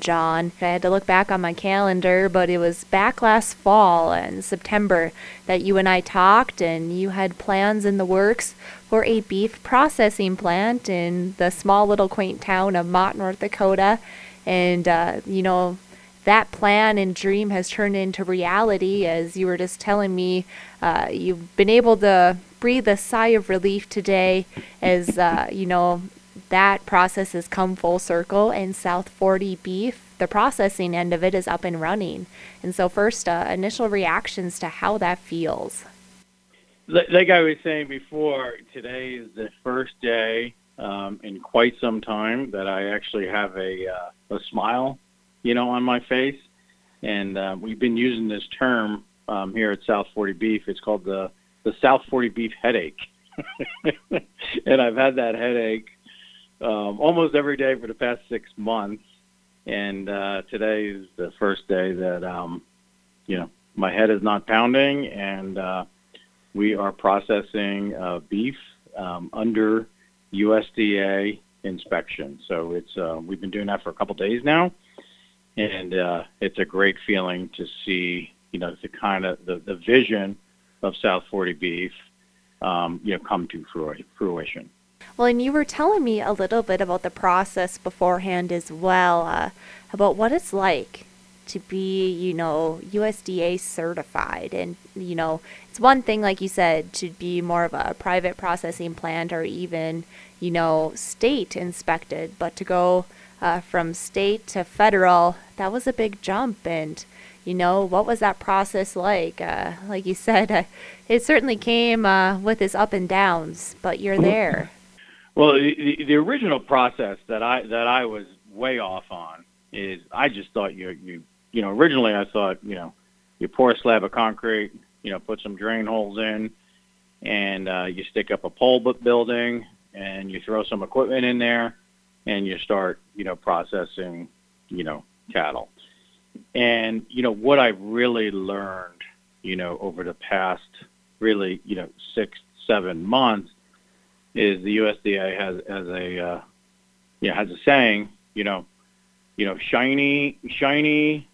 John. I had to look back on my calendar, but it was back last fall in September that you and I talked, and you had plans in the works for a beef processing plant in the small little quaint town of Mott, North Dakota. And, that plan and dream has turned into reality. As you were just telling me, you've been able to breathe a sigh of relief today as, that process has come full circle, and South 40 Beef, the processing end of it, is up and running. And so first, initial reactions to how that feels. Like I was saying before, today is the first day in quite some time that I actually have a smile, on my face. And we've been using this term here at South 40 Beef. It's called the South 40 Beef headache. And I've had that headache almost every day for the past 6 months. And today is the first day that, my head is not pounding, and we are processing beef under USDA inspection. So it's we've been doing that for a couple days now, and it's a great feeling to see, the kind of the vision of South 40 Beef, come to fruition. Well, and you were telling me a little bit about the process beforehand as well, about what it's like to be, USDA certified. And, it's one thing, like you said, to be more of a private processing plant or even, state inspected, but to go from state to federal, that was a big jump. And, what was that process like? Like you said, it certainly came with its up and downs, but you're there. Well, the original process that I was way off on is I just thought originally I thought, you pour a slab of concrete, put some drain holes in, and you stick up a pole building, and you throw some equipment in there, and you start, processing, cattle. And, what I really learned, over the past really, 6-7 months is the USDA has a saying, shiny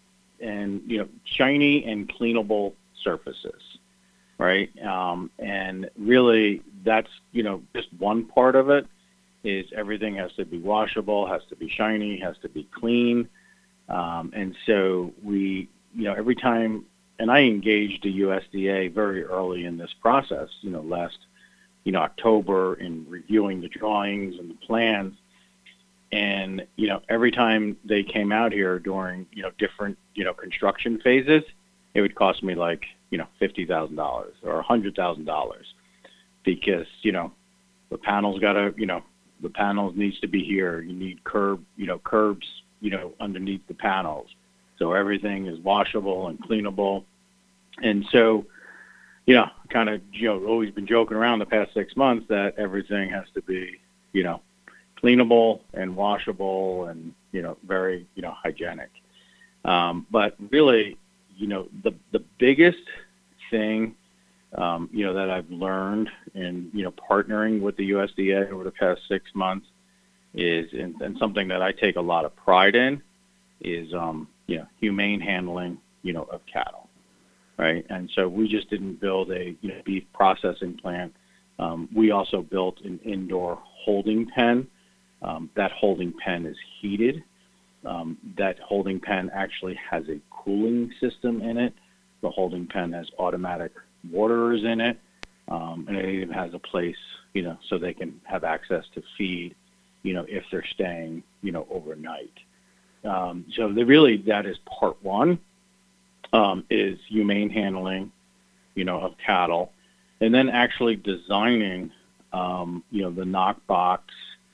and cleanable surfaces, right? And really that's, just one part of it is everything has to be washable, has to be shiny, has to be clean. And so we, every time, and I engaged the USDA very early in this process, last, October, in reviewing the drawings and the plans. And, every time they came out here during, different, construction phases, it would cost me like, $50,000 or $100,000 because, the panels the panels needs to be here. You need curbs, underneath the panels. So everything is washable and cleanable. And so, kind of, always been joking around the past 6 months that everything has to be, cleanable and washable and, very, hygienic. But really, the biggest thing, that I've learned in, partnering with the USDA over the past 6 months is, and something that I take a lot of pride in is, humane handling, of cattle. Right. And so we just didn't build a beef processing plant. We also built an indoor holding pen. That holding pen is heated. That holding pen actually has a cooling system in it. The holding pen has automatic waterers in it. And it even has a place, so they can have access to feed, if they're staying, overnight. So that is part one. Is humane handling, of cattle, and then actually designing, the knock box,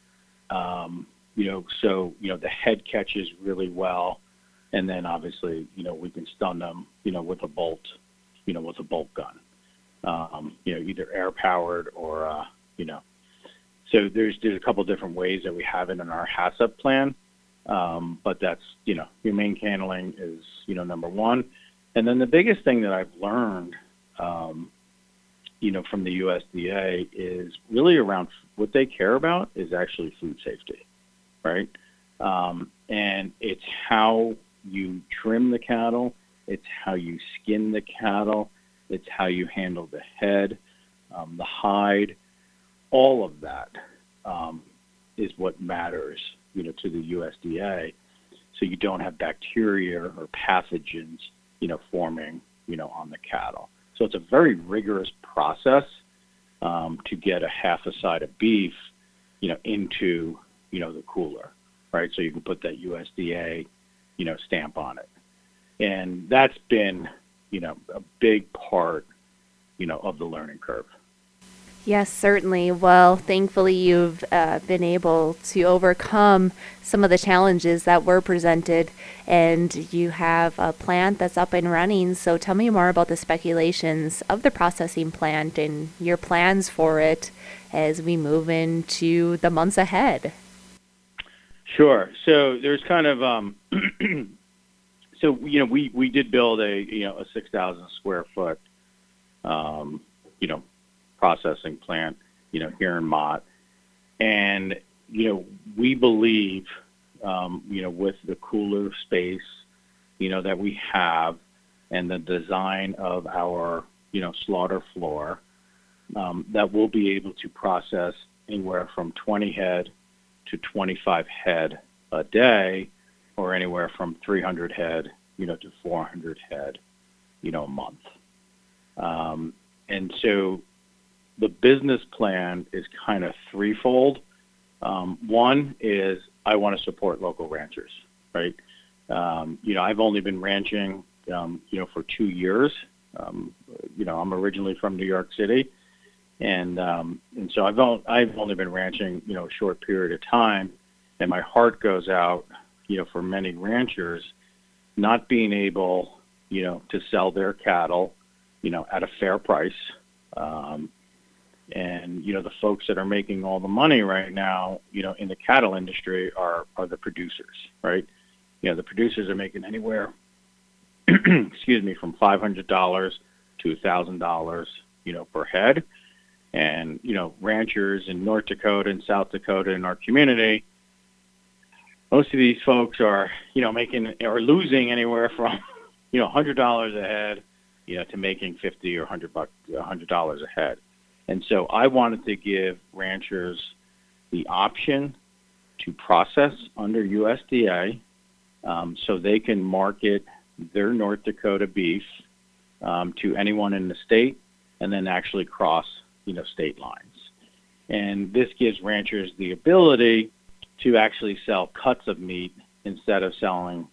so, the head catches really well. And then obviously, we can stun them, with a bolt gun, either air powered or, so there's a couple different ways that we have it in our HACCP plan. But that's, humane handling is, number one. And then the biggest thing that I've learned, from the USDA is really around what they care about is actually food safety, right? And it's how you trim the cattle, it's how you skin the cattle, it's how you handle the head, the hide, all of that is what matters, to the USDA. So you don't have bacteria or pathogens, forming, on the cattle. So it's a very rigorous process to get a half a side of beef, into, the cooler, right? So you can put that USDA, stamp on it. And that's been, a big part, of the learning curve. Yes, certainly. Well, thankfully you've been able to overcome some of the challenges that were presented, and you have a plant that's up and running. So tell me more about the speculations of the processing plant and your plans for it as we move into the months ahead. Sure. So there's kind of, so, we did build a 6,000 square foot, processing plant, here in Mott. And, we believe, with the cooler space, that we have and the design of our, slaughter floor, that we'll be able to process anywhere from 20 head to 25 head a day, or anywhere from 300 head, to 400 head, a month. And so the business plan is kind of threefold. One is I want to support local ranchers, right? I've only been ranching, for 2 years. I'm originally from New York City, and so I've only been ranching, a short period of time, and my heart goes out, for many ranchers not being able, to sell their cattle, at a fair price. And, the folks that are making all the money right now, in the cattle industry are the producers, right? The producers are making anywhere, excuse me, from $500 to $1,000, per head. And, ranchers in North Dakota and South Dakota in our community, most of these folks are, making or losing anywhere from, $100 a head, to making $50 or $100 a head. And so I wanted to give ranchers the option to process under USDA, so they can market their North Dakota beef to anyone in the state, and then actually cross, state lines. And this gives ranchers the ability to actually sell cuts of meat instead of selling,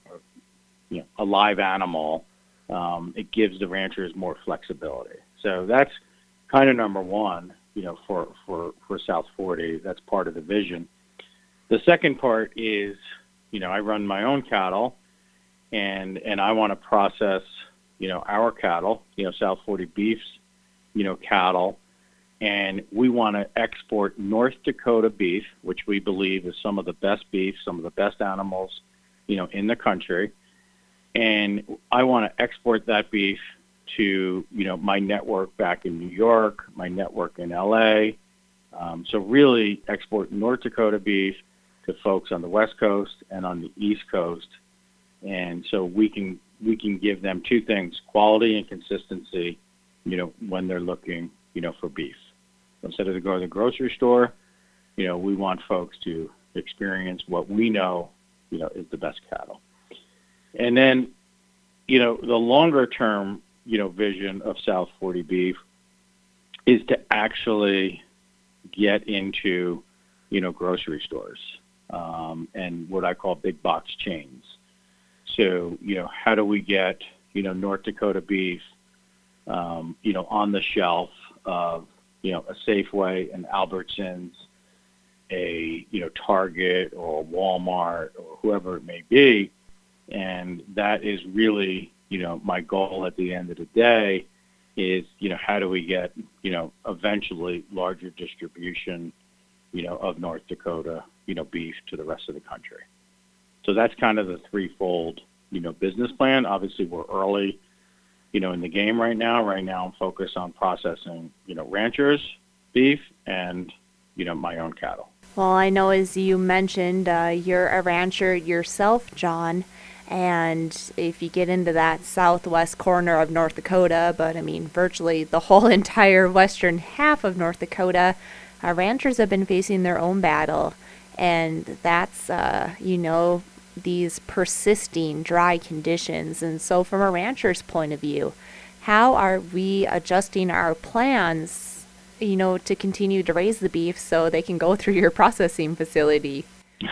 a live animal. It gives the ranchers more flexibility. So that's kind of number one, for South 40. That's part of the vision. The second part is, I run my own cattle, and I want to process, our cattle, South 40 Beef's, cattle, and we want to export North Dakota beef, which we believe is some of the best beef, some of the best animals, in the country. And I want to export that beef to, my network back in New York, my network in LA. So really export North Dakota beef to folks on the West Coast and on the East Coast. And so we can give them two things: quality and consistency, when they're looking, for beef. Instead of going to the grocery store, we want folks to experience what we know, is the best cattle. And then, the longer term, vision of South 40 Beef is to actually get into, grocery stores, and what I call big box chains. So, how do we get, North Dakota beef, on the shelf of, a Safeway, an Albertsons, a, Target or Walmart or whoever it may be. And that is really, my goal at the end of the day is, how do we get, eventually larger distribution, of North Dakota, beef to the rest of the country. So that's kind of the threefold, business plan. Obviously, we're early, in the game right now. Right now, I'm focused on processing, ranchers' beef and, my own cattle. Well, I know as you mentioned, you're a rancher yourself, John. And if you get into that southwest corner of North Dakota, but I mean, virtually the whole entire western half of North Dakota, ranchers have been facing their own battle. And that's, these persisting dry conditions. And so, from a rancher's point of view, how are we adjusting our plans, to continue to raise the beef so they can go through your processing facility?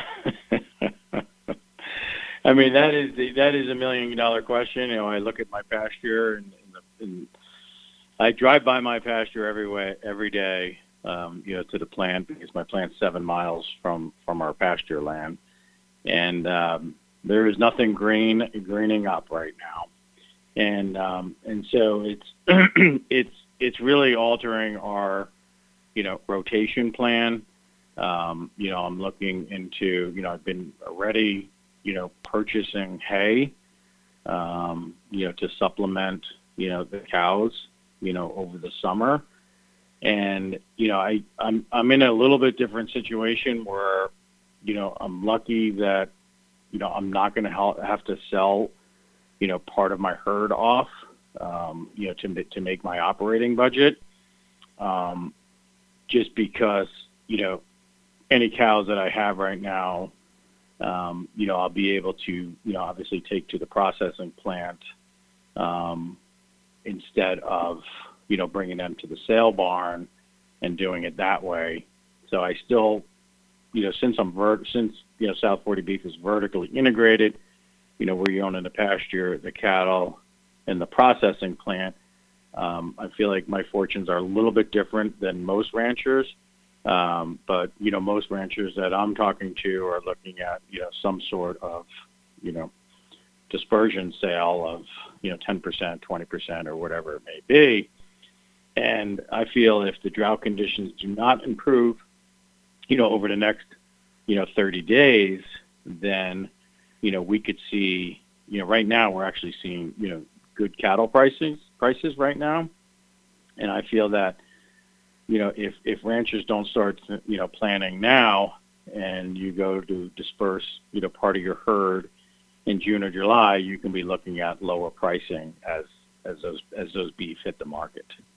I mean, that is $1 million question. I look at my pasture, and I drive by my pasture every day, to the plant, because my plant's 7 miles from our pasture land, and there is nothing greening up right now, and so it's really altering our rotation plan. I'm looking into, I've been already purchasing hay, to supplement, the cows, over the summer. And, I'm in a little bit different situation where, I'm lucky that, I'm not going to have to sell, part of my herd off, to make my operating budget. Just because, any cows that I have right now, I'll be able to, obviously take to the processing plant, instead of, bringing them to the sale barn and doing it that way. So I still, since South 40 Beef is vertically integrated, where you own in the pasture, the cattle, and the processing plant, I feel like my fortunes are a little bit different than most ranchers. But, most ranchers that I'm talking to are looking at, some sort of, dispersion sale of, 10%, 20%, or whatever it may be. And I feel if the drought conditions do not improve, over the next, 30 days, then, we could see, right now we're actually seeing, good cattle prices right now. And I feel that, if ranchers don't start, planning now, and you go to disperse, part of your herd in June or July, you can be looking at lower pricing as those beef hit the market.